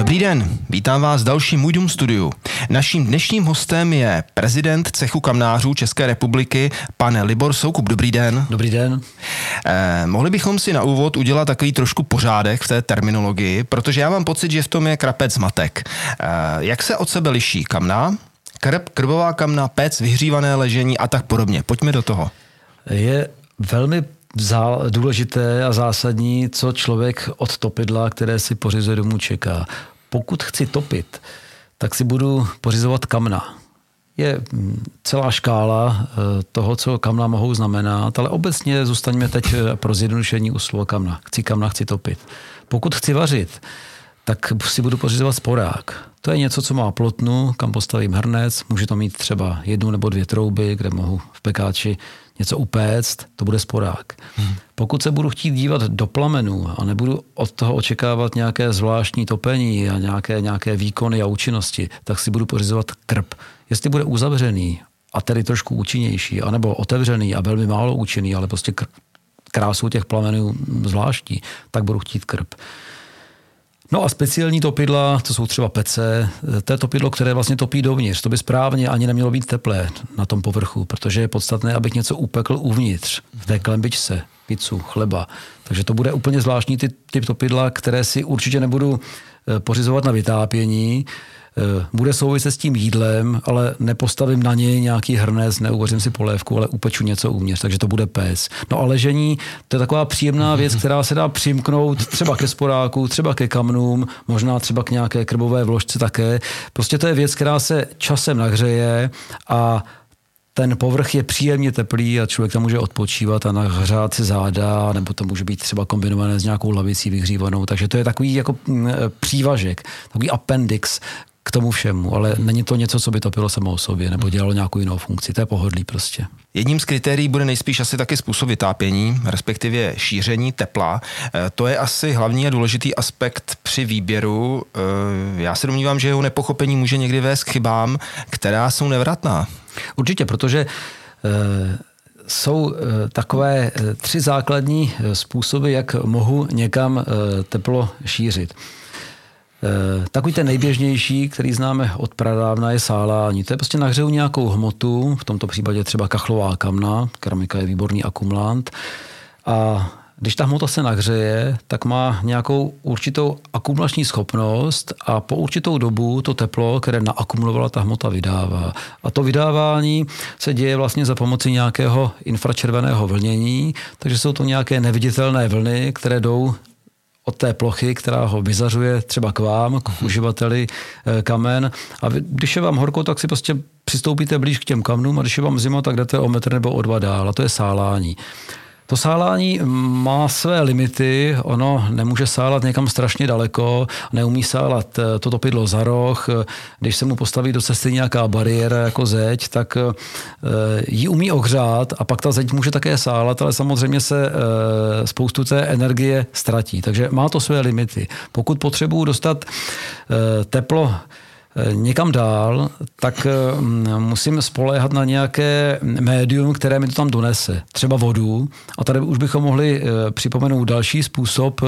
Dobrý den, vítám vás v dalším Můj dům studiu. Naším dnešním hostem je prezident cechu kamnářů České republiky, pan Libor Soukup. Dobrý den. Dobrý den. Mohli bychom si na úvod udělat takový trošku pořádek v té terminologii, protože já mám pocit, že v tom je krapec zmatek. Jak se od sebe liší kamna, krbová kamna, pec, vyhřívané ležení a tak podobně? Pojďme do toho. Je velmi důležité a zásadní, co člověk od topidla, které si pořizuje domů, čeká. Pokud chci topit, tak si budu pořizovat kamna. Je celá škála toho, co kamna mohou znamenat, ale obecně zůstaňme teď pro zjednodušení u slova kamna. Chci kamna, chci topit. Pokud chci vařit, tak si budu pořizovat sporák. To je něco, co má plotnu, kam postavím hrnec, může to mít třeba 1 nebo 2 trouby, kde mohu v pekáči něco upéct, to bude sporák. Pokud se budu chtít dívat do plamenů a nebudu od toho očekávat nějaké zvláštní topení a nějaké výkony a účinnosti, tak si budu pořizovat krb. Jestli bude uzavřený a tedy trošku účinnější, anebo otevřený a velmi málo účinný, ale prostě krásou těch plamenů zvláštní, tak budu chtít krb. No a speciální topidla, to jsou třeba pece, to je topidlo, které vlastně topí dovnitř. To by správně ani nemělo být teplé na tom povrchu, protože je podstatné, abych něco upekl uvnitř, v té klembičce, pizzu, chleba. Takže to bude úplně zvláštní typ topidla, které si určitě nebudu pořizovat na vytápění. Bude souviset s tím jídlem, ale nepostavím na něj nějaký hrnec, neuvařím si polévku, ale upeču něco uvnitř, takže to bude pec. No a ležení, to je taková příjemná věc, která se dá přimknout třeba ke sporáku, třeba ke kamnům, možná třeba k nějaké krbové vložce také. Prostě to je věc, která se časem nahřeje a ten povrch je příjemně teplý a člověk tam může odpočívat a nahřát si záda, nebo to může být třeba kombinované s nějakou lavicí vyhřívanou. Takže to je takový jako přívažek, takový appendix k tomu všemu, ale není to něco, co by topilo samo o sobě, nebo dělalo nějakou jinou funkci. To je pohodlí prostě. Jedním z kritérií bude nejspíš asi taky způsob vytápění, respektive šíření tepla. To je asi hlavní a důležitý aspekt při výběru. Já se domnívám, že jeho nepochopení může někdy vést k chybám, která jsou nevratná. Určitě, protože jsou takové 3 základní způsoby, jak mohu někam teplo šířit. Takový ten nejběžnější, který známe od pradávna, je sálání. To je prostě nahřeju nějakou hmotu, v tomto případě třeba kachlová kamna, keramika je výborný akumulant. A když ta hmota se nahřeje, tak má nějakou určitou akumulační schopnost a po určitou dobu to teplo, které naakumulovala ta hmota, vydává. A to vydávání se děje vlastně za pomoci nějakého infračerveného vlnění, takže jsou to nějaké neviditelné vlny, které jdou od té plochy, která ho vyzařuje třeba k vám, k uživateli kamen. A když je vám horko, tak si prostě přistoupíte blíž k těm kamnům a když je vám zima, tak jdete o metr nebo o 2 dál. A to je sálání. To sálání má své limity, ono nemůže sálat někam strašně daleko, neumí sálat to topidlo za roh, když se mu postaví do cesty nějaká bariéra jako zeď, tak ji umí ohřát a pak ta zeď může také sálat, ale samozřejmě se spoustu té energie ztratí, takže má to své limity. Pokud potřebuju dostat teplo někam dál, tak musím spoléhat na nějaké médium, které mi to tam donese. Třeba vodu. A tady už bychom mohli připomenout další způsob,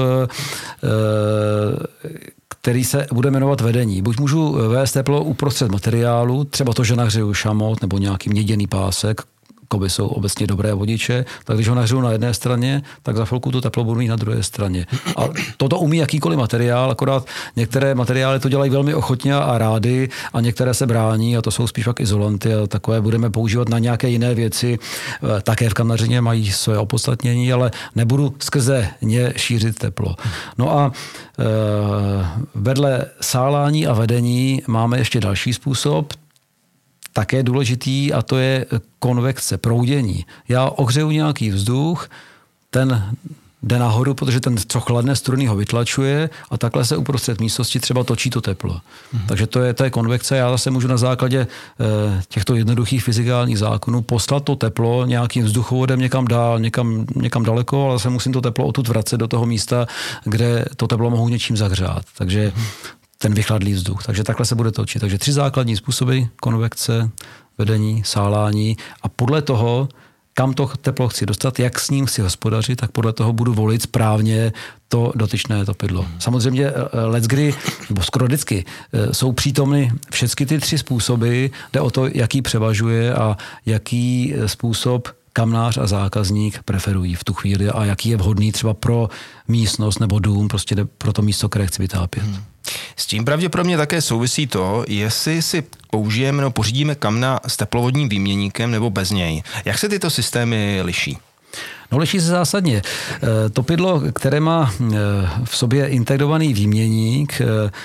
který se bude jmenovat vedení. Buď můžu vést teplo uprostřed materiálu, třeba to, že nahřeju šamot nebo nějaký měděný pásek, kovy jsou obecně dobré vodiče, tak když ho nahřeju na jedné straně, tak za chvilku to teplo budu mít na druhé straně. A toto umí jakýkoliv materiál, akorát některé materiály to dělají velmi ochotně a rády a některé se brání a to jsou spíš pak izolanty a takové budeme používat na nějaké jiné věci. Také v kamnařině mají své opodstatnění, ale nebudu skrze ně šířit teplo. No a vedle sálání a vedení máme ještě další způsob, také důležitý, a to je konvekce, proudění. Já ohřeju nějaký vzduch, ten jde nahoru, protože ten co chladné struny ho vytlačuje a takhle se uprostřed místnosti třeba točí to teplo. Takže to je konvekce. Já zase můžu na základě těchto jednoduchých fyzikálních zákonů poslat to teplo nějakým vzduchovodem někam dál, někam daleko, ale zase musím to teplo odtud vracet do toho místa, kde to teplo mohu něčím zahřát. Takže ten vychladlý vzduch. Takže takhle se bude točit. Takže 3 základní způsoby: konvekce, vedení, sálání a podle toho kam to teplo chci dostat, jak s ním chci hospodařit, tak podle toho budu volit správně to dotyčné topidlo. Samozřejmě leckdy, nebo skoro vždycky, jsou přítomny všechny ty 3 způsoby, jde o to, jaký převažuje a jaký způsob kamnář a zákazník preferují v tu chvíli a jaký je vhodný třeba pro místnost nebo dům, prostě pro to místo, které chci vytápět. S tím pravděpodobně také souvisí to, jestli si použijeme nebo pořídíme kamna s teplovodním výměníkem nebo bez něj. Jak se tyto systémy liší? No, liší se zásadně. Topidlo, které má v sobě integrovaný výměník,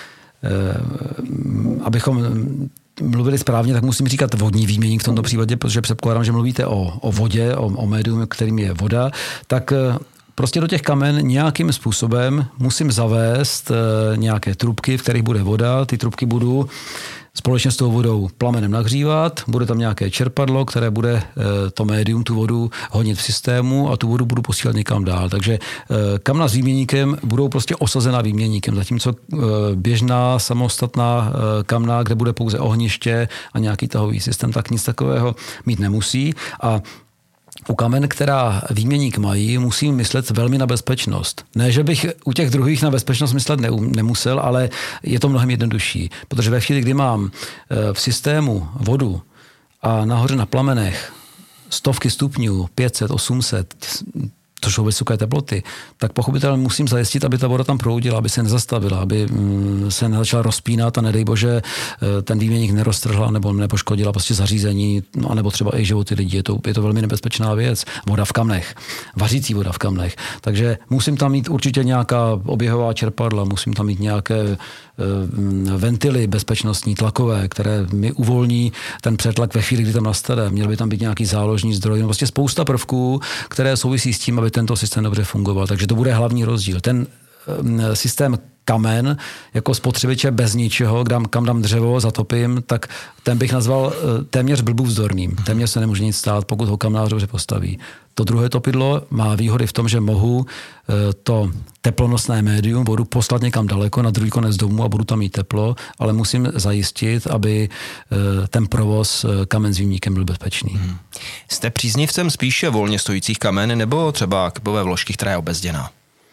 abychom mluvili správně, tak musím říkat vodní výměník v tomto případě, protože předpokládám, že mluvíte o vodě, o médium, kterým je voda, tak prostě do těch kamen nějakým způsobem musím zavést nějaké trubky, v kterých bude voda. Ty trubky budu společně s tou vodou plamenem nahřívat, bude tam nějaké čerpadlo, které bude to médium, tu vodu honit v systému a tu vodu budu posílat někam dál. Takže kamna s výměníkem budou prostě osazena výměníkem, zatímco běžná samostatná kamna, kde bude pouze ohniště a nějaký tahový systém, tak nic takového mít nemusí. A u kamen, která výměník mají, musím myslet velmi na bezpečnost. Ne, že bych u těch druhých na bezpečnost myslet nemusel, ale je to mnohem jednodušší. Protože ve chvíli, kdy mám v systému vodu a nahoře na plamenech stovky stupňů, 500, 800, to jsou vysoké teploty, tak pochopitelně musím zajistit, aby ta voda tam proudila, aby se nezastavila, aby se nezačala rozpínat a nedej bože ten výměník neroztrhla nebo nepoškodila prostě zařízení, no, anebo třeba i životy lidí. Je to velmi nebezpečná věc. Voda v kamnech, vařící voda v kamnech. Takže musím tam mít určitě nějaká oběhová čerpadla, musím tam mít nějaké ventily bezpečnostní, tlakové, které mi uvolní ten přetlak ve chvíli, kdy tam nastane. Měl by tam být nějaký záložní zdroj, no prostě spousta prvků, které souvisí s tím, aby tento systém dobře fungoval. Takže to bude hlavní rozdíl. Ten systém kamen jako spotřebiče bez ničeho, kam dám dřevo, zatopím, tak ten bych nazval téměř blbůvzdorným. Téměř se nemůže nic stát, pokud ho kamnář dobře postaví. To druhé topidlo má výhody v tom, že mohu to teplonosné médium, vodu poslat někam daleko, na druhý konec domu a budu tam mít teplo, ale musím zajistit, aby ten provoz kamen s výměníkem byl bezpečný. Jste příznivcem spíše volně stojících kamen nebo třeba krbové vložky, která je obezděná?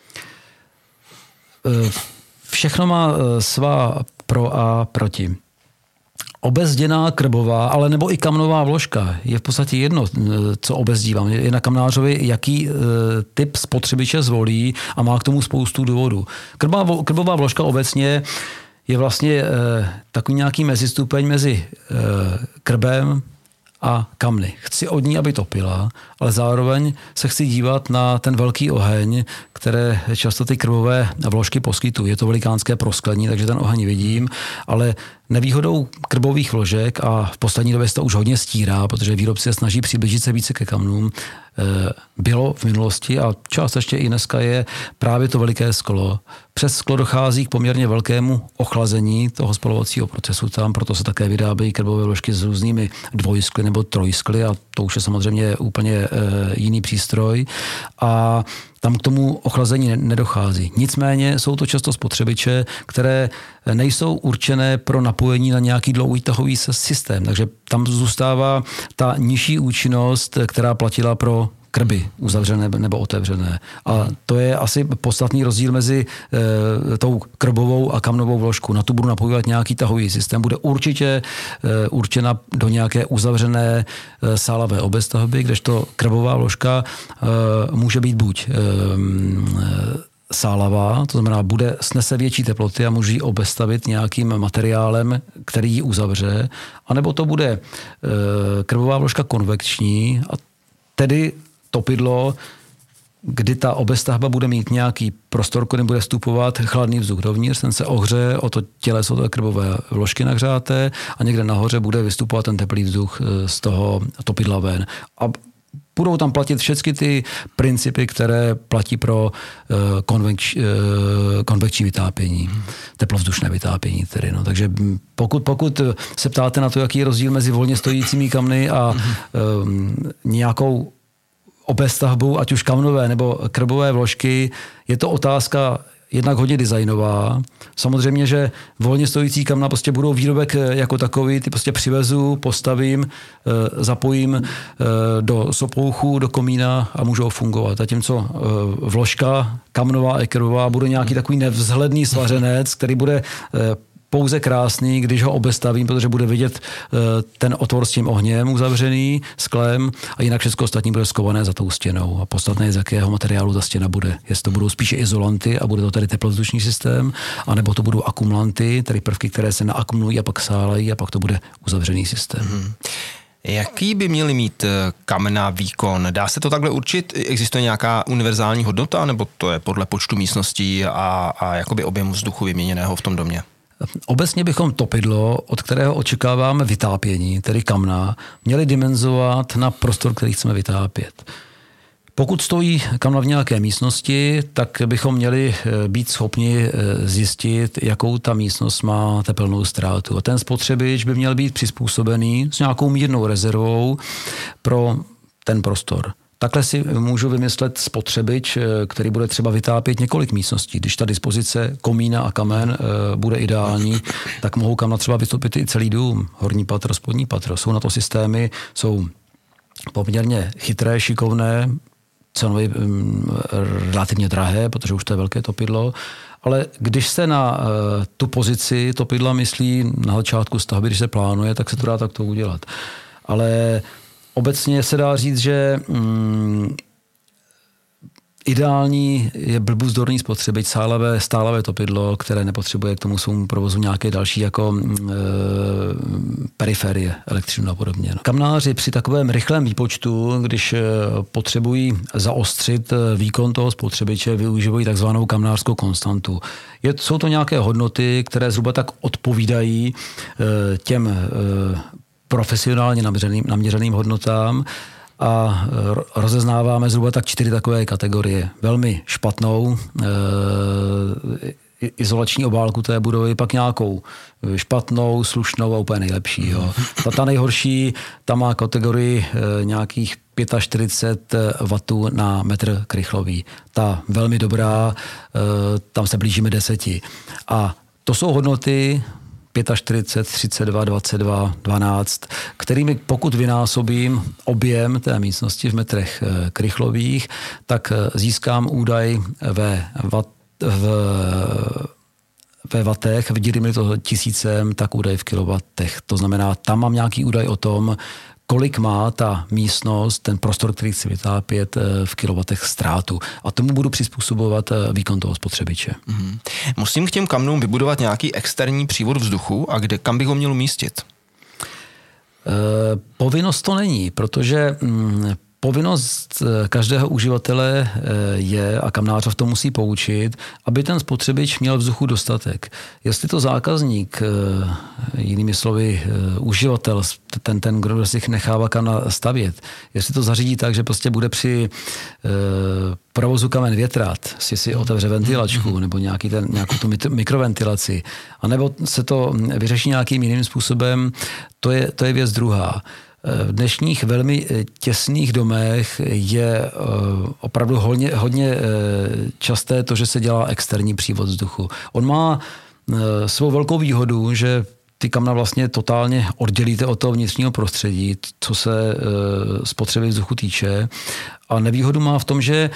Všechno má svá pro a proti. Obezděná krbová, ale nebo i kamnová vložka je v podstatě jedno, co obezdívám. Je na kamnářovi, jaký typ spotřebiče zvolí a má k tomu spoustu důvodů. Krbová vložka obecně je vlastně takový nějaký mezistupeň mezi krbem a kamny. Chci od ní, aby topila, ale zároveň se chci dívat na ten velký oheň, které často ty krbové vložky poskytují. Je to velikánské prosklení, takže ten oheň vidím, ale nevýhodou krbových vložek, a v poslední době se to už hodně stírá, protože výrobci se snaží přiblížit se více ke kamnům, bylo v minulosti a částečně i dneska je právě to veliké sklo. Přes sklo dochází k poměrně velkému ochlazení toho spalovacího procesu tam, proto se také vyrábějí krbové vložky s různými dvojskly nebo trojskly a to už je samozřejmě úplně jiný přístroj a tam k tomu ochlazení nedochází. Nicméně jsou to často spotřebiče, které nejsou určené pro napojení na nějaký dlouhý tahový systém, takže tam zůstává ta nižší účinnost, která platila pro krby uzavřené nebo otevřené. A to je asi podstatný rozdíl mezi tou krbovou a kamnovou vložkou. Na tu budu napojovat nějaký tahový systém. Bude určitě určena do nějaké uzavřené sálavé obezstavby, kdežto krbová vložka může být buď sálavá, to znamená, snese větší teploty a může ji obezstavit nějakým materiálem, který ji uzavře, anebo to bude krbová vložka konvekční a tedy topidlo, kdy ta obezstavba bude mít nějaký prostor, kde bude vstupovat chladný vzduch dovnitř, ten se ohřeje o to těleso té krbové vložky nahřáté a někde nahoře bude vystupovat ten teplý vzduch z toho topidla ven. A budou tam platit všechny ty principy, které platí pro konvekční vytápění, teplovzdušné vytápění tedy. No. Takže pokud se ptáte na to, jaký je rozdíl mezi volně stojícími kamny a nějakou obezstavbou, ať už kamnové nebo krbové vložky, je to otázka jednak hodně designová. Samozřejmě, že volně stojící kamna prostě budou výrobek jako takový, ty prostě přivezu, postavím, zapojím do sopouchu, do komína a můžou fungovat. Zatímco vložka kamnová, ekerová bude nějaký takový nevzhledný svařenec, který bude pouze krásný, když ho obestavím, protože bude vidět ten otvor s tím ohněm uzavřený, sklem, a jinak všechno ostatní bude skované za tou stěnou. A podstatné, z jakého materiálu ta stěna bude. Jestli to budou spíše izolanty a bude to tady teplovzdušný systém, anebo to budou akumulanty, tedy prvky, které se naakumulují a pak sálejí, a pak to bude uzavřený systém. Jaký by měly mít kamna výkon? Dá se to takhle určit? Existuje nějaká univerzální hodnota, nebo to je podle počtu místností a jakoby objemu vzduchu vyměněného v tom domě? Obecně bychom topidlo, od kterého očekáváme vytápění, tedy kamna, měli dimenzovat na prostor, který chceme vytápět. Pokud stojí kamna v nějaké místnosti, tak bychom měli být schopni zjistit, jakou ta místnost má tepelnou ztrátu. A ten spotřebič by měl být přizpůsobený s nějakou mírnou rezervou pro ten prostor. Takhle si můžu vymyslet spotřebič, který bude třeba vytápět několik místností. Když ta dispozice komína a kamen bude ideální, tak mohou kamna třeba vytopit i celý dům. Horní patro, spodní patro. Jsou na to systémy, jsou poměrně chytré, šikovné, cenově relativně drahé, protože už to je velké topidlo. Ale když se na tu pozici topidla myslí na začátku stavby, když se plánuje, tak se to dá takto udělat. Ale obecně se dá říct, že ideální je blbuzdorný spotřebič, stálavé topidlo, které nepotřebuje k tomu svému provozu nějaké další jako periferie, elektřinu a podobně. Kamnáři při takovém rychlém výpočtu, když potřebují zaostřit výkon toho spotřebiče, využívají takzvanou kamnářskou konstantu. Jsou to nějaké hodnoty, které zhruba tak odpovídají těm profesionálně naměřeným hodnotám, a rozeznáváme zhruba tak 4 takové kategorie. Velmi špatnou izolační obálku té budovy, pak nějakou špatnou, slušnou a úplně nejlepší. Jo. Ta nejhorší, ta má kategorii nějakých 45 W na metr krychlový. Ta velmi dobrá, tam se blížíme 10. A to jsou hodnoty 45, 32, 22, 12, kterými pokud vynásobím objem té místnosti v metrech krychlových, tak získám údaj ve vatech, vdělím to tisícem, tak údaj v kilovatech. To znamená, tam mám nějaký údaj o tom, kolik má ta místnost, ten prostor, který chci vytápět, v kilovatech ztrátu. A tomu budu přizpůsobovat výkon toho spotřebiče. Musím k těm kamnům vybudovat nějaký externí přívod vzduchu a kam bych ho měl umístit? Povinnost to není, protože povinnost každého uživatele je, a kamnáře v tom musí poučit, aby ten spotřebič měl vzduchu dostatek. Jestli to zákazník, jinými slovy uživatel, ten kdo si nechává kamna stavět, jestli to zařídí tak, že prostě bude při provozu kamen větrat, si otevře ventilačku nebo nějakou tu mikroventilaci, anebo se to vyřeší nějakým jiným způsobem, to je věc druhá. V dnešních velmi těsných domech je opravdu hodně časté to, že se dělá externí přívod vzduchu. On má svou velkou výhodu, že ty kamna vlastně totálně oddělíte od toho vnitřního prostředí, co se spotřeby vzduchu týče. A nevýhodu má v tom, že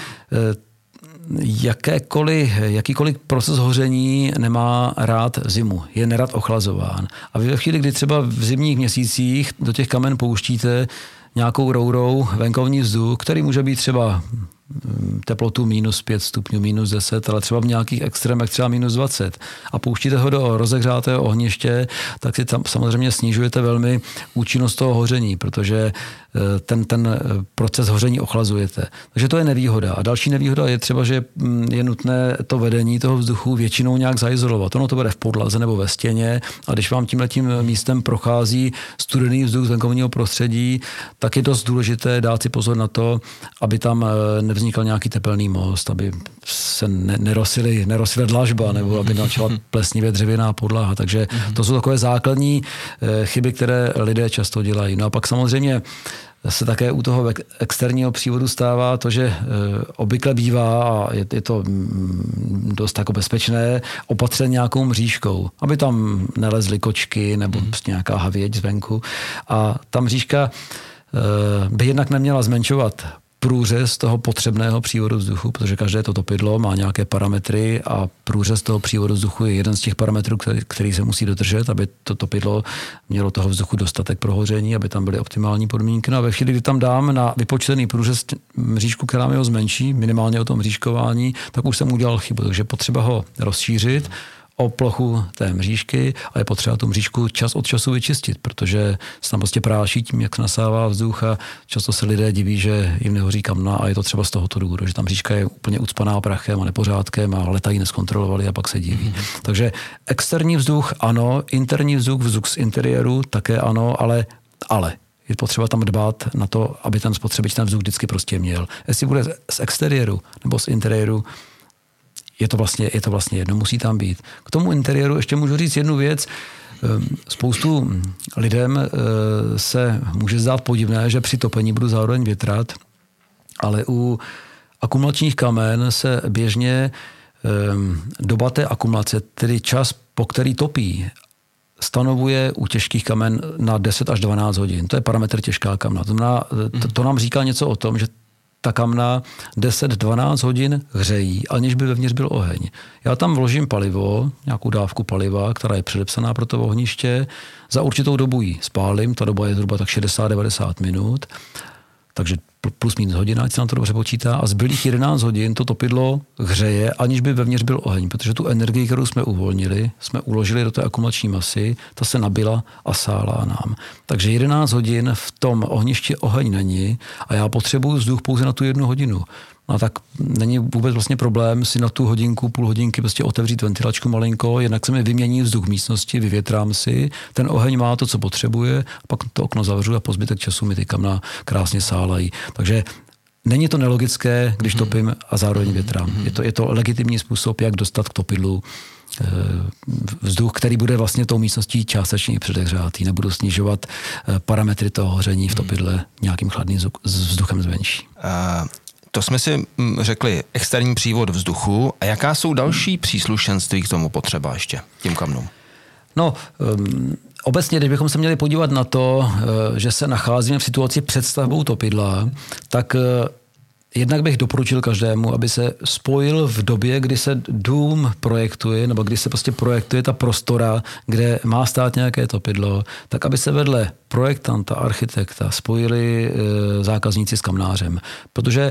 jakýkoliv proces hoření nemá rád zimu, je nerad ochlazován. A vy ve chvíli, kdy třeba v zimních měsících do těch kamen pouštíte nějakou rourou venkovní vzduch, který může být třeba teplotu -5 stupňů, -10, ale třeba v nějakých extrémech třeba -20 a pouštíte ho do rozehřátého ohniště, tak si tam samozřejmě snižujete velmi účinnost toho hoření, protože ten proces hoření ochlazujete. Takže to je nevýhoda. A další nevýhoda je třeba, že je nutné to vedení toho vzduchu většinou nějak zaizolovat. Ono to bude v podlaze nebo ve stěně, a když vám tímhletím místem prochází studený vzduch z venkovního prostředí, tak je dost důležité dát si pozor na to, aby tam nevznikl nějaký tepelný most, aby se nerosila dlažba, nebo aby začala plesnivě dřevěná podlaha. Takže to jsou takové základní chyby, které lidé často dělají. No a pak samozřejmě se také u toho externího přívodu stává to, že obvykle bývá, a je to dost jako bezpečné, opatřen nějakou mřížkou, aby tam nelezly kočky nebo prostě nějaká havěť zvenku. A ta mřížka by jednak neměla zmenšovat průřez toho potřebného přívodu vzduchu, protože každé to topidlo má nějaké parametry a průřez toho přívodu vzduchu je jeden z těch parametrů, který se musí dodržet, aby to topidlo mělo toho vzduchu dostatek pro hoření, aby tam byly optimální podmínky. No a ve chvíli, kdy tam dám na vypočtený průřez mřížku, která mi ho zmenší, minimálně o tom mřížkování, tak už jsem udělal chybu. Takže potřeba ho rozšířit o plochu té mřížky a je potřeba tu mřížku čas od času vyčistit, protože se tam prostě práší tím, jak nasává vzduch a často se lidé diví, že jim nehoří kamna a je to třeba z tohoto důvodu, že ta mřížka je úplně ucpaná prachem a nepořádkem a letají neskontrolovali a pak se diví. Takže externí vzduch ano, interní vzduch z interiéru také ano, ale je potřeba tam dbát na to, aby ten spotřebič ten vzduch vždycky prostě měl. Jestli bude z exteriéru nebo z interiéru, je to vlastně jedno, musí tam být. K tomu interiéru ještě můžu říct jednu věc. Spoustu lidem se může zdát podivné, že při topení budu zároveň větrat, ale u akumulačních kamen se běžně doba té akumulace, tedy čas, po který topí, stanovuje u těžkých kamen na 10 až 12 hodin. To je parametr těžká kamna. To nám říká něco o tom, že ta kamna 10-12 hodin hřejí, aniž by vevnitř byl oheň. Já tam vložím palivo, nějakou dávku paliva, která je předepsaná pro to ohniště, za určitou dobu ji spálím, ta doba je zhruba tak 60-90 minut, takže plus minus hodina, ať se nám to dobře počítá, a zbylých 11 hodin to topidlo hřeje, aniž by vevnitř byl oheň, protože tu energii, kterou jsme uvolnili, jsme uložili do té akumulační masy, ta se nabila a sála nám. Takže 11 hodin v tom ohništi oheň není a já potřebuju vzduch pouze na tu 1 hodinu. No tak není vůbec vlastně problém si na tu hodinku, půl hodinky prostě otevřít ventilačku malinko, jednak se mi vymění vzduch v místnosti, vyvětrám si, ten oheň má to, co potřebuje, pak to okno zavřu a po zbytek času mi ty kamna krásně sálají. Takže není to nelogické, když topím a zároveň větrám. Je to legitimní způsob, jak dostat k topidlu vzduch, který bude vlastně tou místností částečně předehřátý. Nebudu snižovat parametry toho hoření v topidle nějakým chladným vzduchem zvenčí. To jsme si řekli externí přívod vzduchu. A jaká jsou další příslušenství k tomu potřeba ještě, tím kamnům? No, obecně, když bychom se měli podívat na to, že se nacházíme v situaci před stavbou topidla, tak jednak bych doporučil každému, aby se spojil v době, kdy se dům projektuje, nebo kdy se prostě projektuje ta prostora, kde má stát nějaké topidlo, tak aby se vedle projektanta, architekta spojili zákazníci s kamnářem. Protože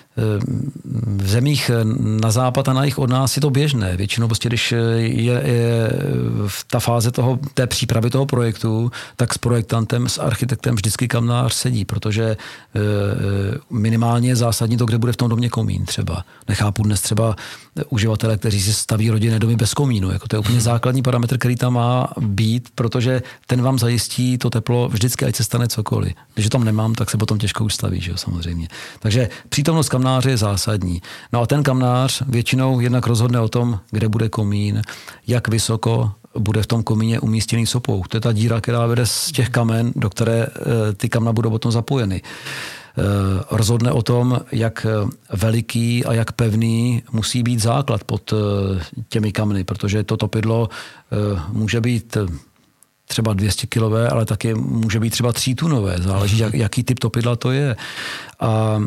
v zemích na západ a na jih od nás je to běžné. Většinou prostě, když je ta fáze té přípravy toho projektu, tak s projektantem, s architektem vždycky kamnář sedí, protože minimálně je zásadní to, kde bude v tom domě komín třeba. Nechápu dnes třeba uživatele, kteří si staví rodinné domy bez komínu. Jako to je úplně základní parametr, který tam má být, protože ten vám zajistí to teplo vždycky, ať se stane cokoliv. Když tam nemám, tak se potom těžko ustaví, že jo, samozřejmě. Takže přítomnost kamnáře je zásadní. No a ten kamnář většinou jednak rozhodne o tom, kde bude komín, jak vysoko bude v tom komíně umístěný sopouk. To je ta díra, která vede z těch kamen, do které ty kamna budou potom zapojeny. Rozhodne o tom, jak veliký a jak pevný musí být základ pod těmi kamny, protože to topidlo může být třeba 200 kilové, ale taky může být třeba 3 tunové. Záleží, jaký typ topidla to je. A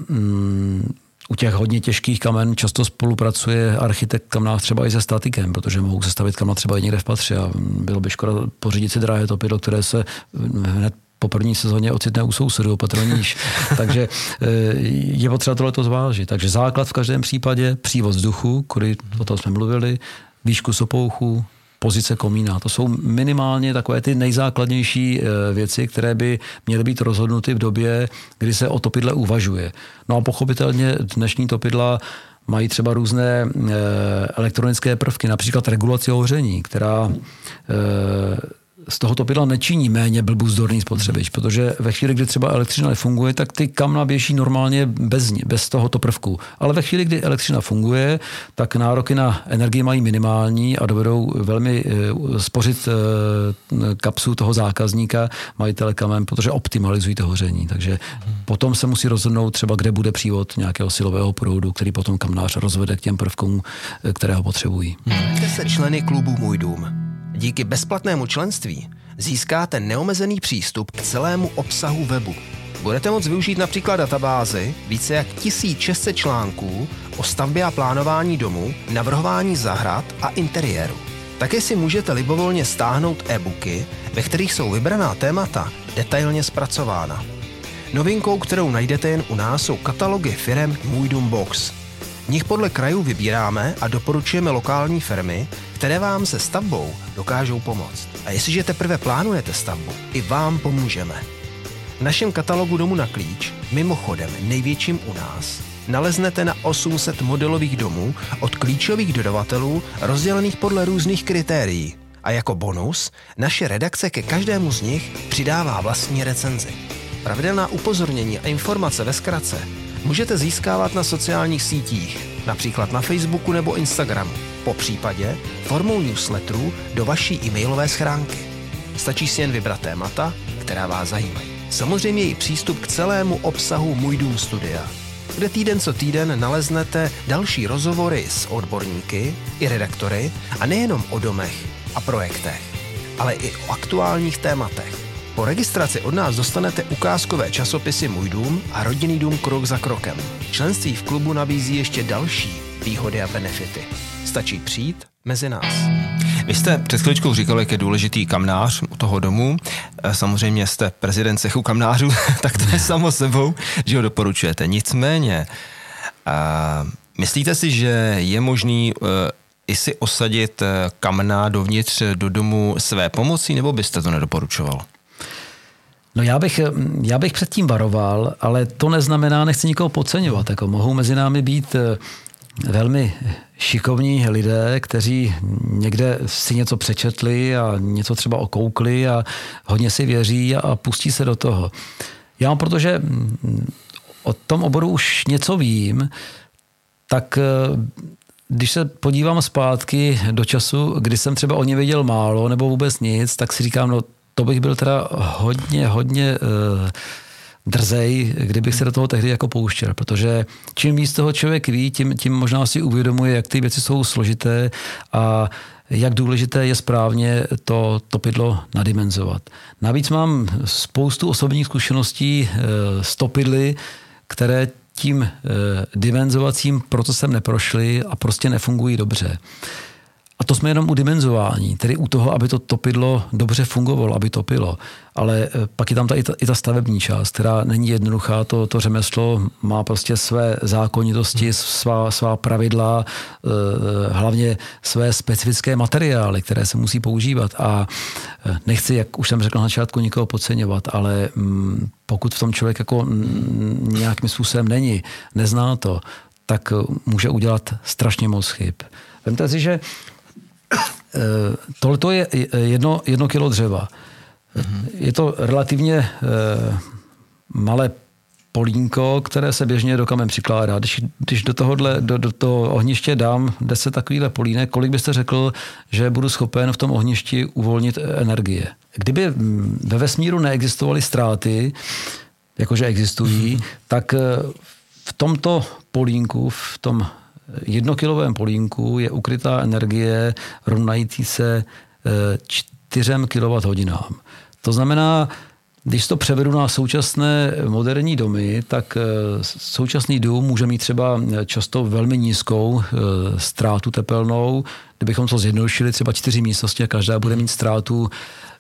u těch hodně těžkých kamen často spolupracuje architekt kamnář třeba i se statikem, protože mohou sestavit kamna třeba i někde v patře a bylo by škoda pořídit si drahé topidlo, které se hned po první sezóně ocitne u sousedů opatrníž. Takže je potřeba tohleto zvážit. Takže základ v každém případě, přívod vzduchu, o tom jsme mluvili, výšku sopouchu, pozice komína. To jsou minimálně takové ty nejzákladnější věci, které by měly být rozhodnuty v době, kdy se o topidle uvažuje. No a pochopitelně dnešní topidla mají třeba různé elektronické prvky, například regulace hoření, která z toho topidla nečiní méně blbuzdorný spotřebič, protože ve chvíli, kdy třeba elektřina nefunguje, tak ty kamna běží normálně bez tohoto prvku. Ale ve chvíli, kdy elektřina funguje, tak nároky na energii mají minimální a dovedou velmi spořit kapsu toho zákazníka, majitele kamen, protože optimalizují to hoření. Takže potom se musí rozhodnout třeba, kde bude přívod nějakého silového proudu, který potom kamnář rozvede k těm prvkům, které ho potřebují. Jste se členy klubu Můj dům. Díky bezplatnému členství získáte neomezený přístup k celému obsahu webu. Budete moct využít například databázi více jak 1600 článků o stavbě a plánování domu, navrhování zahrad a interiéru. Také si můžete libovolně stáhnout e-booky, ve kterých jsou vybraná témata detailně zpracována. Novinkou, kterou najdete jen u nás, jsou katalogy firem Můj dům Box. V nich podle krajů vybíráme a doporučujeme lokální firmy, které vám se stavbou dokážou pomoct. A jestliže teprve plánujete stavbu, i vám pomůžeme. V našem katalogu Domu na klíč, mimochodem největším u nás, naleznete na 800 modelových domů od klíčových dodavatelů rozdělených podle různých kritérií. A jako bonus naše redakce ke každému z nich přidává vlastní recenzi. Pravidelná upozornění a informace ve zkratce můžete získávat na sociálních sítích, například na Facebooku nebo Instagramu, popřípadě formou newsletterů do vaší e-mailové schránky. Stačí si jen vybrat témata, která vás zajímají. Samozřejmě i přístup k celému obsahu Můj dům studia, kde týden co týden naleznete další rozhovory s odborníky i redaktory a nejenom o domech a projektech, ale i o aktuálních tématech. Po registraci od nás dostanete ukázkové časopisy Můj dům a Rodinný dům krok za krokem. Členství v klubu nabízí ještě další výhody a benefity. Stačí přijít mezi nás. Vy jste před chvíličkou říkal, jak je důležitý kamnář u toho domu. Samozřejmě jste prezident cechu kamnářů, tak to je samo sebou, že ho doporučujete. Nicméně, myslíte si, že je možný i si osadit kamna dovnitř do domu své pomocí, nebo byste to nedoporučoval? No já bych předtím varoval, ale to neznamená, nechci nikoho podceňovat. Jako mohou mezi námi být velmi šikovní lidé, kteří někde si něco přečetli a něco třeba okoukli a hodně si věří a pustí se do toho. Já, protože o tom oboru už něco vím, tak když se podívám zpátky do času, kdy jsem třeba o ně věděl málo nebo vůbec nic, tak si říkám, no to bych byl teda hodně drzej, kdybych se do toho tehdy jako pouštěl, protože čím víc toho člověk ví, tím možná si uvědomuje, jak ty věci jsou složité a jak důležité je správně to topidlo nadimenzovat. Navíc mám spoustu osobních zkušeností s topidly, které tím dimenzovacím procesem neprošly a prostě nefungují dobře. A to jsme jenom u dimenzování, tedy u toho, aby to topidlo dobře fungovalo, aby topilo. Ale pak je tam i ta stavební část, která není jednoduchá. To řemeslo má prostě své zákonitosti, svá pravidla, hlavně své specifické materiály, které se musí používat. A nechci, jak už jsem řekl na začátku, nikoho podceňovat, ale pokud v tom člověk jako nějakým způsobem není, nezná to, tak může udělat strašně moc chyb. Vemte si, že tohleto je 1 kilo dřeva. Je to relativně malé polínko, které se běžně do kamen přikládá. Když do toho ohniště dám 10 takovýchhle polínek, kolik byste řekl, že budu schopen v tom ohništi uvolnit energie? Kdyby ve vesmíru neexistovaly ztráty, jakože existují, tak v tomto polínku, v tom 1kilovém polínku je ukrytá energie rovnající se 4 kWh. To znamená, když to převedu na současné moderní domy, tak současný dům může mít třeba často velmi nízkou ztrátu tepelnou. Kdybychom to zjednodušili, třeba 4 místnosti a každá bude mít ztrátu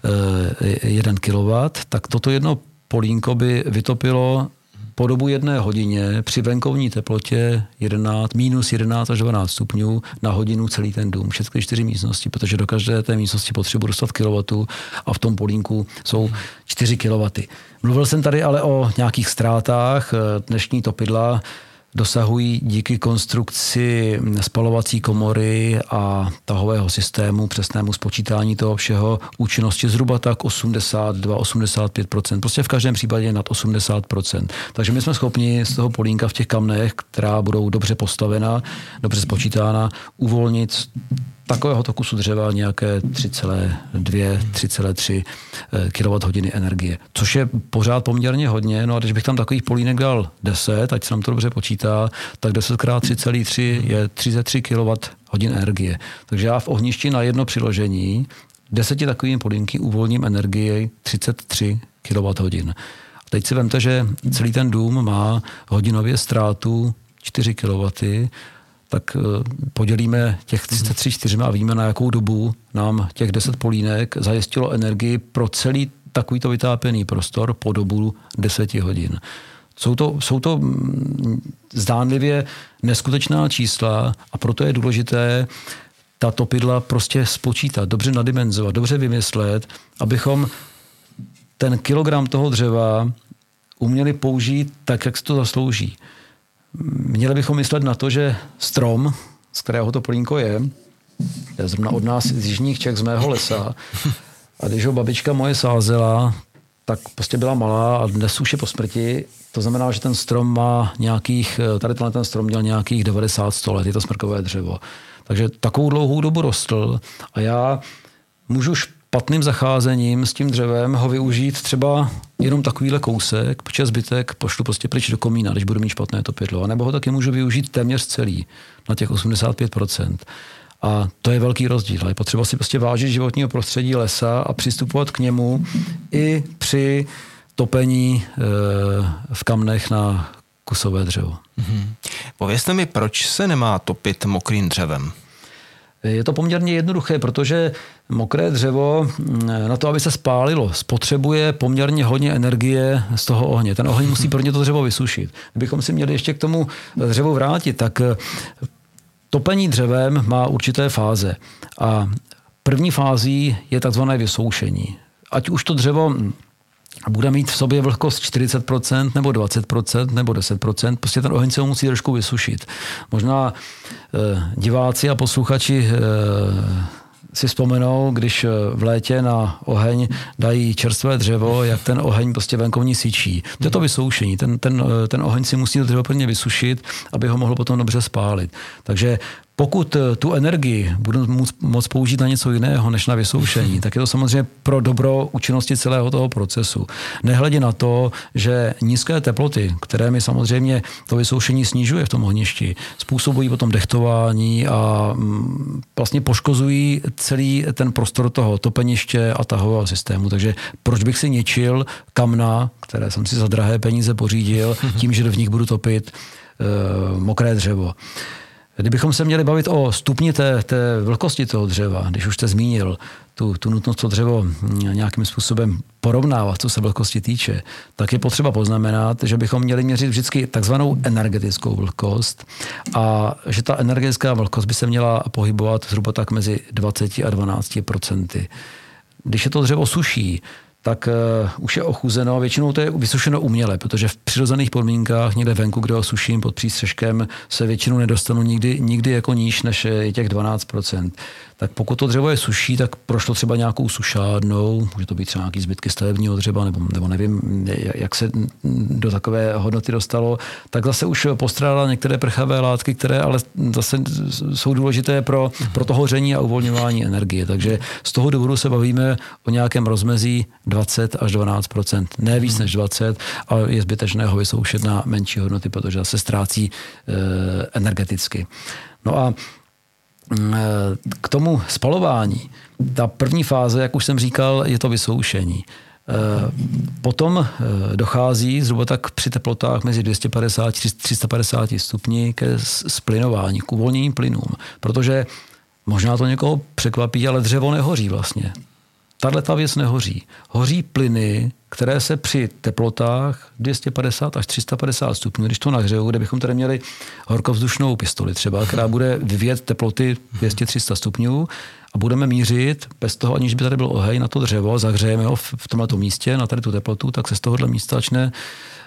1 kW, tak toto jedno polínko by vytopilo po dobu 1 hodině při venkovní teplotě minus 11 až 12 stupňů na hodinu celý ten dům. Všechny 4 místnosti, protože do každé té místnosti potřebuji dostat kilowatů a v tom polínku jsou 4 kW. Mluvil jsem tady ale o nějakých ztrátách. Dnešní topidla dosahují díky konstrukci spalovací komory a tahového systému, přesnému spočítání toho všeho, účinnosti zhruba tak 82-85%. Prostě v každém případě nad 80%. Takže my jsme schopni z toho polínka v těch kamnech, která budou dobře postavena, dobře spočítána, uvolnit takovéhoto kusu dřeva nějaké 3,2-3,3 kWh energie, což je pořád poměrně hodně. No a když bych tam takových polínek dal 10, ať se nám to dobře počítá, tak 10 x 3,3 je 33 kWh energie. Takže já v ohništi na jedno přiložení 10 takovými polínky uvolním energii 33 kWh. A teď si vemte, že celý ten dům má hodinově ztrátu 4 kW, tak podělíme těch 33 čtyřmi a víme, na jakou dobu nám těch 10 polínek zajistilo energii pro celý takovýto vytápěný prostor po dobu 10 hodin. Jsou to zdánlivě neskutečná čísla a proto je důležité ta topidla prostě spočítat, dobře nadimenzovat, dobře vymyslet, abychom ten kilogram toho dřeva uměli použít tak, jak se to zaslouží. Měli bychom myslet na to, že strom, z kterého to polínko je zrovna od nás z jižních Čech, z mého lesa, a když ho babička moje sázela, tak prostě byla malá a dnes už je po smrti. To znamená, že ten strom má ten strom měl nějakých 90-100 let, je to smrkové dřevo. Takže takovou dlouhou dobu rostl a já můžu špatným zacházením s tím dřevem ho využít třeba jenom takovýhle kousek, protože zbytek pošlu prostě pryč do komína, když budu mít špatné topidlo. A nebo ho taky můžu využít téměř celý, na těch 85%. A to je velký rozdíl. Je potřeba si prostě vážit životního prostředí lesa a přistupovat k němu i při topení v kamnech na kusové dřevo. Povězte mi, proč se nemá topit mokrým dřevem? Je to poměrně jednoduché, protože mokré dřevo na to, aby se spálilo, spotřebuje poměrně hodně energie z toho ohně. Ten oheň musí prvně to dřevo vysušit. Kdybychom si měli ještě k tomu dřevu vrátit, tak topení dřevem má určité fáze. A první fází je takzvané vysoušení. Ať už to dřevo bude mít v sobě vlhkost 40%, nebo 20%, nebo 10%, prostě ten oheň se ho musí trošku vysušit. Možná diváci a posluchači si vzpomenou, když v létě na oheň dají čerstvé dřevo, jak ten oheň prostě venkovní syčí. To je to vysoušení. Ten oheň si musí to dřevo prvně vysušit, aby ho mohlo potom dobře spálit. Takže pokud tu energii budu moct použít na něco jiného než na vysoušení, tak je to samozřejmě pro dobro účinnosti celého toho procesu. Nehledě na to, že nízké teploty, které mi samozřejmě to vysoušení snižuje v tom ohništi, způsobují potom dechtování a vlastně poškozují celý ten prostor toho topeniště a tahového systému. Takže proč bych si ničil kamna, které jsem si za drahé peníze pořídil, tím, že v nich budu topit mokré dřevo. Kdybychom se měli bavit o stupni té vlhkosti toho dřeva, když už jste zmínil tu nutnost to dřevo nějakým způsobem porovnávat, co se vlhkosti týče, tak je potřeba poznamenat, že bychom měli měřit vždycky takzvanou energetickou vlhkost a že ta energetická vlhkost by se měla pohybovat zhruba tak mezi 20 a 12%. Když je to dřevo suší, tak už je ochuzeno a většinou to je vysušeno uměle, protože v přirozených podmínkách někde venku, kde ho suším pod přístřeškem, se většinou nedostanu nikdy jako níž než je těch 12%. Tak pokud to dřevo je suší, tak prošlo třeba nějakou sušárnou, může to být třeba nějaký zbytky stavebního dřeva, nebo nevím, jak se do takové hodnoty dostalo, tak zase už postrádala některé prchavé látky, které ale zase jsou důležité pro to hoření a uvolňování energie. Takže z toho důvodu se bavíme o nějakém rozmezí 20 až 12%. Ne víc než 20, ale je zbytečné ho vysoušet na menší hodnoty, protože se ztrácí energeticky. No a k tomu spalování, ta první fáze, jak už jsem říkal, je to vysoušení. Potom dochází zhruba tak při teplotách mezi 250 a 350 stupni ke splynování, k uvolnění plynům. Protože možná to někoho překvapí, ale dřevo nehoří vlastně. Tato věc nehoří. Hoří plyny, které se při teplotách 250 až 350 stupňů, když to nahřeju, kde bychom tady měli horkovzdušnou pistoli třeba, která bude vyvíjet teploty 200-300 stupňů a budeme mířit bez toho, aniž by tady byl oheň na to dřevo, zahřejeme ho v tomto místě na tady tu teplotu, tak se z tohohle místa začne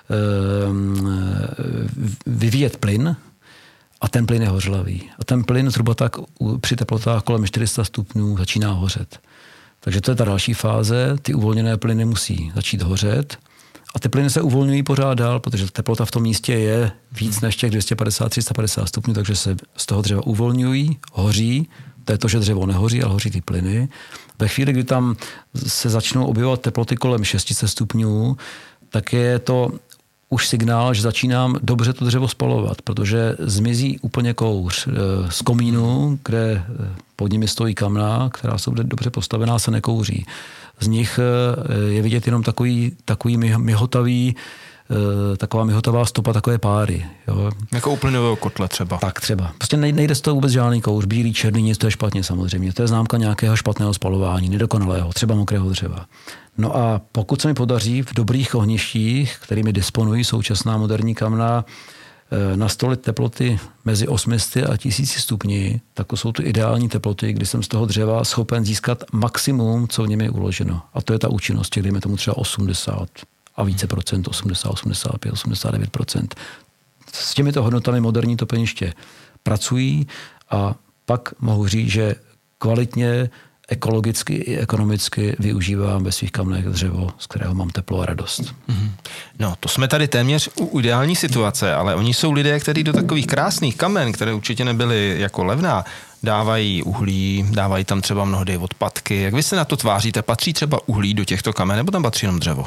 vyvíjet plyn a ten plyn je hořlavý. A ten plyn zhruba tak při teplotách kolem 400 stupňů začíná hořet. Takže to je ta další fáze, ty uvolněné plyny musí začít hořet a ty plyny se uvolňují pořád dál, protože teplota v tom místě je víc než těch 250-350 stupňů, takže se z toho dřeva uvolňují, hoří, to je to, že dřevo nehoří, ale hoří ty plyny. Ve chvíli, kdy tam se začnou objevovat teploty kolem 600 stupňů, tak je to už signál, že začínám dobře to dřevo spalovat, protože zmizí úplně kouř. Z komínu, kde pod nimi stojí kamna, která jsou dobře postavená, se nekouří. Z nich je vidět jenom takový myhotavý, taková myhotavá stopa, takové páry. Jo. Jako u plynového kotle třeba. Tak třeba. Prostě nejde z toho vůbec žádný kouř. Bílý, černý, nic, to je špatně samozřejmě. To je známka nějakého špatného spalování, nedokonalého, třeba mokrého dřeva. No a pokud se mi podaří v dobrých ohništích, kterými disponují současná moderní kamna, nastolit teploty mezi 800 a 1000 stupni, tak to jsou ty ideální teploty, kdy jsem z toho dřeva schopen získat maximum, co v něm je uloženo. A to je ta účinnost, dejme tomu třeba 80 a více procent, 80, 85, 89%. S těmito hodnotami moderní topeniště pracují a pak mohu říct, že kvalitně, ekologicky i ekonomicky využívám ve svých kamnech dřevo, z kterého mám teplo a radost. No, to jsme tady téměř u ideální situace, ale oni jsou lidé, kteří do takových krásných kamen, které určitě nebyly jako levná, dávají uhlí, dávají tam třeba mnohdy odpadky. Jak vy se na to tváříte? Patří třeba uhlí do těchto kamen, nebo tam patří jenom dřevo?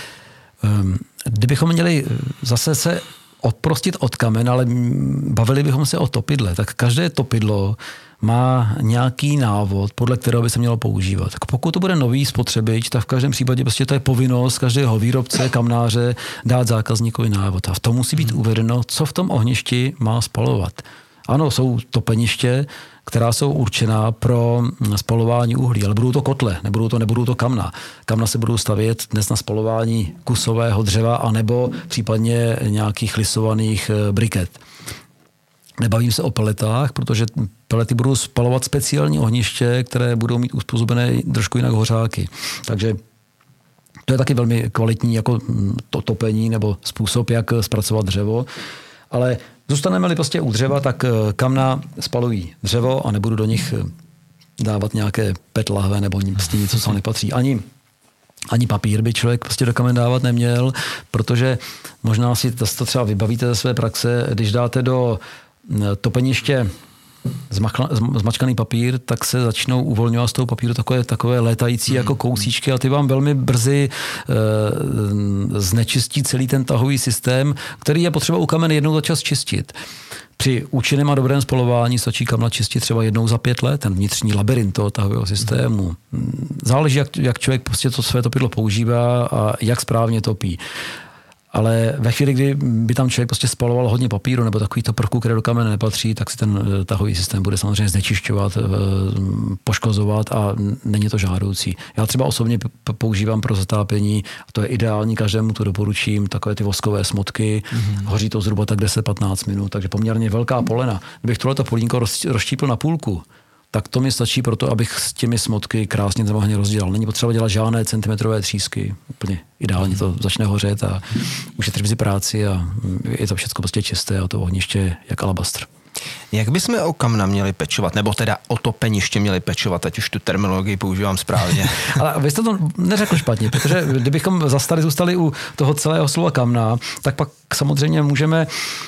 Kdybychom měli zase se odprostit od kamen, ale bavili bychom se o topidle, tak každé topidlo má nějaký návod, podle kterého by se mělo používat. Tak pokud to bude nový spotřebič, tak v každém případě prostě to je povinnost každého výrobce, kamnáře dát zákazníkovi návod. A v tom musí být uvedeno, co v tom ohništi má spalovat. Ano, jsou topeniště, která jsou určená pro spalování uhlí, ale budou to kotle, nebudou to kamna. Kamna se budou stavět dnes na spalování kusového dřeva anebo případně nějakých lisovaných briket. Nebavím se o peletách, protože pelety budou spalovat speciální ohniště, které budou mít uspůsobené trošku jinak hořáky. Takže to je taky velmi kvalitní jako to topení nebo způsob, jak zpracovat dřevo. Ale zůstaneme-li prostě u dřeva, tak kamna spalují dřevo a nebudu do nich dávat nějaké PET lahve nebo prostě něco, co nepatří. Ani papír by člověk prostě do kamen dávat neměl, protože možná si to třeba vybavíte ze své praxe, když dáte do topeniště zmačkaný papír, tak se začnou uvolňovat z toho papíru takové létající jako kousíčky a ty vám velmi brzy znečistí celý ten tahový systém, který je potřeba u kamen jednou za čas čistit. Při účinném a dobrém spalování stačí kamna čistit třeba jednou za 5 let, ten vnitřní labyrint toho tahového systému. Záleží, jak člověk prostě to své topidlo používá a jak správně topí. Ale ve chvíli, kdy by tam člověk prostě spaloval hodně papíru nebo takovýchto prvků, které do kamene nepatří, tak si ten tahový systém bude samozřejmě znečišťovat, poškozovat a není to žádoucí. Já třeba osobně používám pro zatápění, a to je ideální, každému to doporučím, takové ty voskové smotky, hoří to zhruba tak 10-15 minut, takže poměrně velká polena. Kdybych tohleto polínko rozštípil na půlku, tak to mi stačí pro to, abych s těmi smotky krásně zamahně rozdělal. Není potřeba dělat žádné centimetrové třísky. Úplně ideálně to začne hořet a ušetříš si práci a je to všechno prostě čisté a to ohniště jak alabastr. Jak bychom o kamna měli pečovat, nebo teda o topeniště měli pečovat, ať už tu terminologii používám správně? Ale vy jste to neřekl špatně, protože kdybychom zůstali u toho celého slova kamna, tak pak samozřejmě můžeme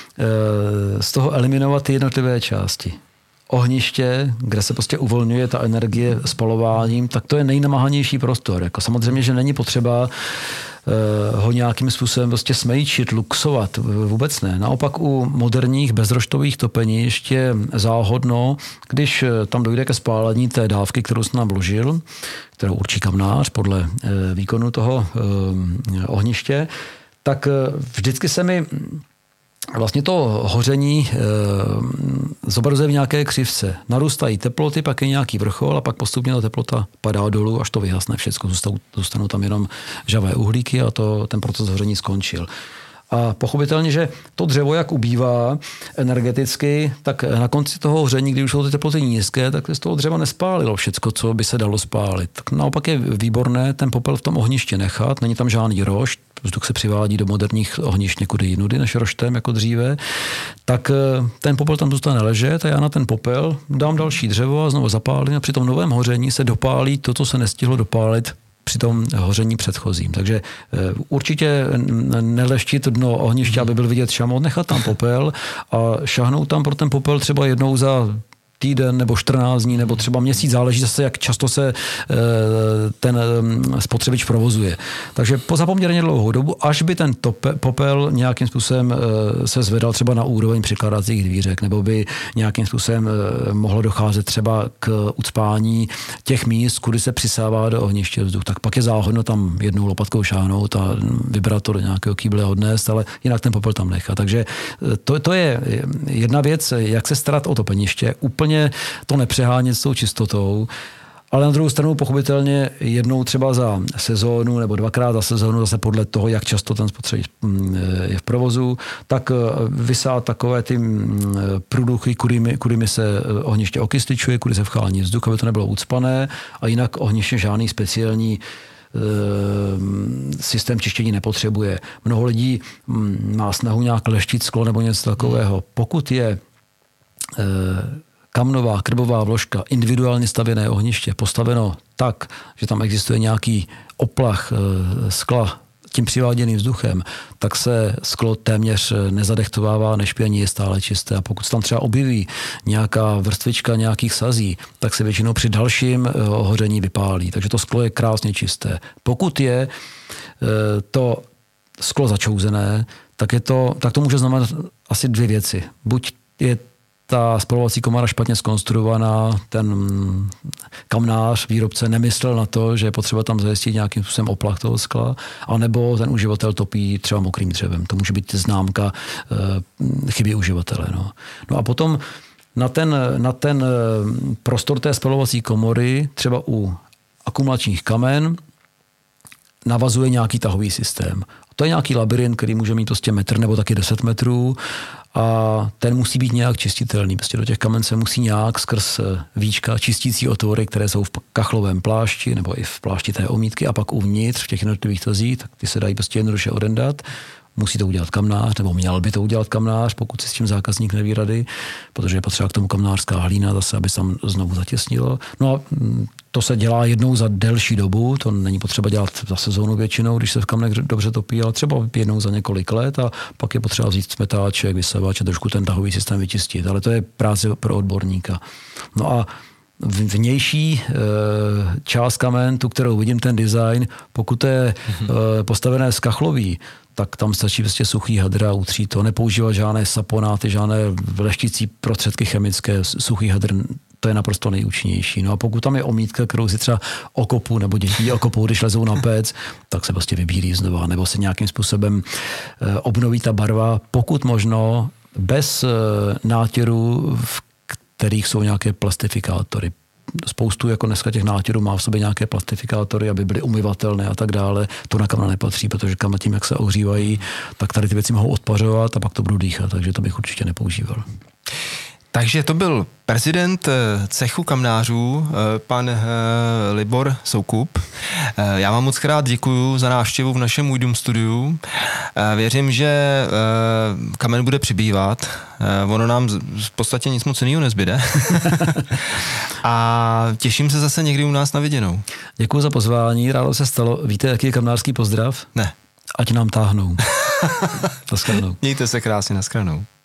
z toho eliminovat ty jednotlivé části. Ohniště, kde se prostě uvolňuje ta energie spalováním, tak to je nejnamáhanější prostor. Jako samozřejmě, že není potřeba ho nějakým způsobem prostě smejčit, luxovat, vůbec ne. Naopak u moderních bezroštových topenišť je záhodno, když tam dojde ke spálení té dávky, kterou jsem nám vložil, kterou určí kamnář podle výkonu toho ohniště, tak vždycky se mi vlastně to hoření zobrazuje v nějaké křivce. Narůstají teploty, pak je nějaký vrchol a pak postupně ta teplota padá dolů, až to vyhasne všechno. Zůstanou tam jenom žhavé uhlíky a ten proces hoření skončil. A pochopitelně, že to dřevo, jak ubývá energeticky, tak na konci toho hoření, když už jsou ty teploty nízké, tak z toho dřeva nespálilo všecko, co by se dalo spálit. Tak naopak je výborné ten popel v tom ohništi nechat, není tam žádný rošt, vzduch se přivádí do moderních ohnišť někudy jinudy než roštem jako dříve, tak ten popel tam zůstane ležet a já na ten popel dám další dřevo a znovu zapálím a při tom novém hoření se dopálí to, co se nestihlo dopálit při tom hoření předchozím. Takže určitě neleštit dno ohniště, aby byl vidět šamot, nechat tam popel a šahnout tam pro ten popel třeba jednou za týden nebo 14 dní, nebo třeba měsíc, záleží zase, jak často se ten spotřebič provozuje. Takže po zapoměrně dlouhou dobu, až by ten popel nějakým způsobem se zvedal třeba na úroveň přikládacích dvířek, nebo by nějakým způsobem mohlo docházet třeba k ucpání těch míst, kudy se přisává do ohniště vzduch, tak pak je záhodno tam jednou lopatkou šáhnout a vybrat to do nějakého kýble odnést, ale jinak ten popel tam nechat. Takže to je jedna věc, jak se starat o topeniště, úplně to nepřehánět s tou čistotou, ale na druhou stranu pochopitelně jednou třeba za sezónu nebo dvakrát za sezónu, zase podle toho, jak často ten spotřebič je v provozu, tak vysát takové ty průduchy, kudymi se ohniště okysličuje, kudy se vchání vzduch, aby to nebylo ucpané, a jinak ohniště žádný speciální systém čištění nepotřebuje. Mnoho lidí má snahu nějak leštit sklo nebo něco takového. Pokud je kamnová krbová vložka, individuálně stavěné ohniště, postaveno tak, že tam existuje nějaký oplach skla tím přiváděným vzduchem, tak se sklo téměř nezadechtovává, nešpění je stále čisté. A pokud se tam třeba objeví nějaká vrstvička nějakých sazí, tak se většinou při dalším hoření vypálí. Takže to sklo je krásně čisté. Pokud je to sklo začouzené, tak to může znamenat asi dvě věci. Buď je ta spalovací komora špatně zkonstruovaná, ten kamnář, výrobce nemyslel na to, že je potřeba tam zajistit nějakým způsobem oplach toho skla, anebo ten uživatel topí třeba mokrým dřevem. To může být známka chyby uživatele. No a potom na ten prostor té spalovací komory, třeba u akumulačních kamen, navazuje nějaký tahový systém. To je nějaký labyrint, který může mít prostě metr nebo taky 10 metrů, a ten musí být nějak čistitelný. Prostě do těch kamen se musí nějak skrz víčka čistící otvory, které jsou v kachlovém plášti nebo i v plášti té omítky, a pak uvnitř v těch jednotlivých tazích, tak ty se dají prostě jednoduše odendat. Musí to udělat kamnář, nebo měl by to udělat kamnář, pokud si s tím zákazník neví rady, protože je potřeba k tomu kamnářská hlína zase, aby se tam znovu zatěsnilo. No a to se dělá jednou za delší dobu, to není potřeba dělat za sezónu většinou, když se v kamnech dobře topí, ale třeba jednou za několik let, a pak je potřeba vzít smetáček, vysavač a trošku ten tahový systém vyčistit. Ale to je práce pro odborníka. No a vnější část kamen, tu, kterou vidím, ten design, pokud je postavené z kachloví, tak tam stačí prostě suchý hadr a utřít to. Nepoužívat žádné saponáty, žádné leštící prostředky chemické, suchý hadr, to je naprosto nejúčinnější. No a pokud tam je omítka, kterou si třeba okopou nebo dětí okopou, když lezou na pec, tak se prostě vybílí znova, nebo se nějakým způsobem obnoví ta barva, pokud možno bez nátěrů, v kterých jsou nějaké plastifikátory. Spoustu jako dneska těch nátěrů má v sobě nějaké plastifikátory, aby byly umyvatelné a tak dále. To na kamna nepatří, protože kamna tím, jak se ohřívají, tak tady ty věci mohou odpařovat a pak to budou dýchat, takže to bych určitě nepoužíval. Takže to byl prezident cechu kamnářů, pan Libor Soukup. Já vám moc krát děkuju za návštěvu v našem Můj dům studiu. Věřím, že kamen bude přibývat. Ono nám v podstatě nic moc jiného nezbyde. A těším se zase někdy u nás na viděnou. Děkuju za pozvání, rádo se stalo. Víte, jaký je kamnářský pozdrav? Ne. Ať nám táhnou. Naschledanou. Mějte se krásně, naschledanou.